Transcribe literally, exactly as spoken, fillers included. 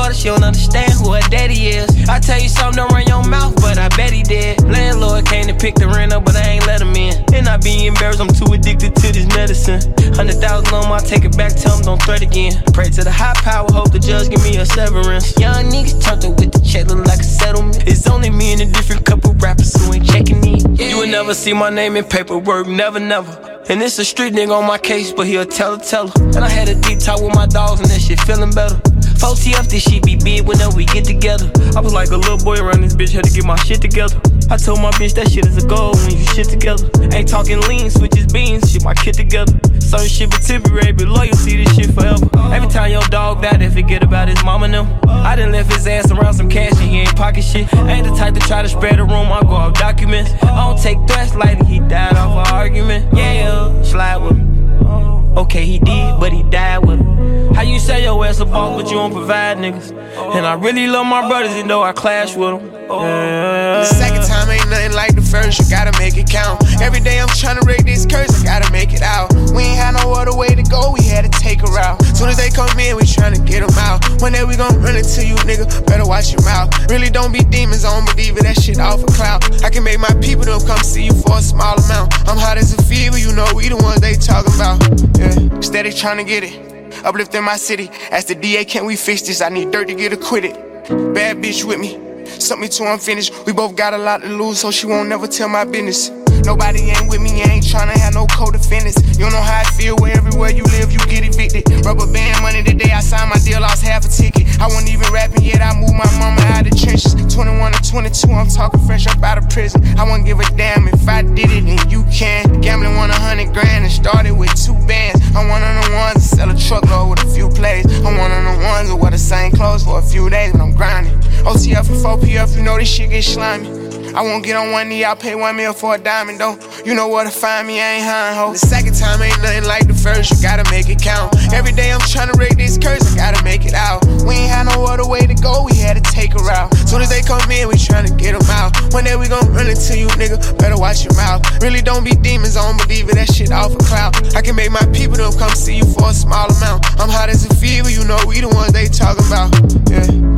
daughter, she don't understand who her daddy is. I tell you something, don't run your mouth, but I bet he did. Landlord came to pick the rent up, but I ain't let him in. And I be embarrassed, I'm too addicted to this medicine. Hundred thousand on my, take it back, tell him don't threat again. Pray to the high power, hope the judge give me a severance. Young niggas turned up with the check, look like a settlement. It's only me and a different couple rappers who ain't checking in. Yeah. You would never see my name in paperwork, never, never. And it's a street nigga on my case, but he'll tell her, tell her. And I had a deep talk with my dogs, and that shit feeling better. four T F, this shit be big whenever we get together. I was like a little boy around this bitch, had to get my shit together. I told my bitch that shit is a goal when you shit together. Ain't talking lean, switches beans, shit my kid together. Certain shit be temporary, but loyalty, this shit forever. Every time your dog died, they forget about his mama now. I done left his ass around some cash and he ain't pocket shit. Ain't the type to try to spread the room, I go off documents. I don't take threats lightly, he died off an argument. Yeah, slide with him. Okay, he did, but he died with him. How you say your ass a boss, but you don't provide niggas? And I really love my brothers, even though I clash with them. Yeah. The second time ain't nothing like the first, you gotta make it count. Every day I'm tryna break this curse, I gotta make it out. We ain't had no other way to go, we had to take her out. Soon as they come in, we tryna get them out. One day we gon' run into you, nigga, better watch your mouth. Really don't be demons, I don't believe it, that shit off a cloud. I can make my people them come see you for a small amount. I'm hot as a fever, you know we the ones they talking about. Yeah, steady tryna get it, uplifting my city. Ask the D A, can we fix this? I need dirt to get acquitted. Bad bitch with me, something me too unfinished. We both got a lot to lose, so she won't never tell my business. Nobody ain't with me, I ain't tryna have no co-defendants. You know how I feel where everywhere you live, you get evicted. Rubber band money the day I signed my deal, lost half a ticket. I wasn't even rapping yet, I moved my mama out of the trenches. twenty-one to twenty-two, I'm talking fresh up out of prison. I wouldn't give a damn if I did it and you can. Gambling won a hundred grand and started with two bands. I'm one of the ones that sell a truckload with a few plays. I'm one of the ones that wear the same clothes for a few days when I'm grinding. O T F and four P F, you know this shit get slimy. I won't get on one knee, I'll pay one mil for a diamond, though. You know where to find me, I ain't high ho. The second time ain't nothing like the first, you gotta make it count. Every day I'm tryna break this curse, I gotta make it out. We ain't had no other way to go, we had to take her out. Soon as they come in, we tryna get them out. One day we gon' run into you, nigga, better watch your mouth. Really don't be demons, I don't believe it, that shit off a cloud. I can make my people them come see you for a small amount. I'm hot as a fever, you know we the ones they talking about, yeah.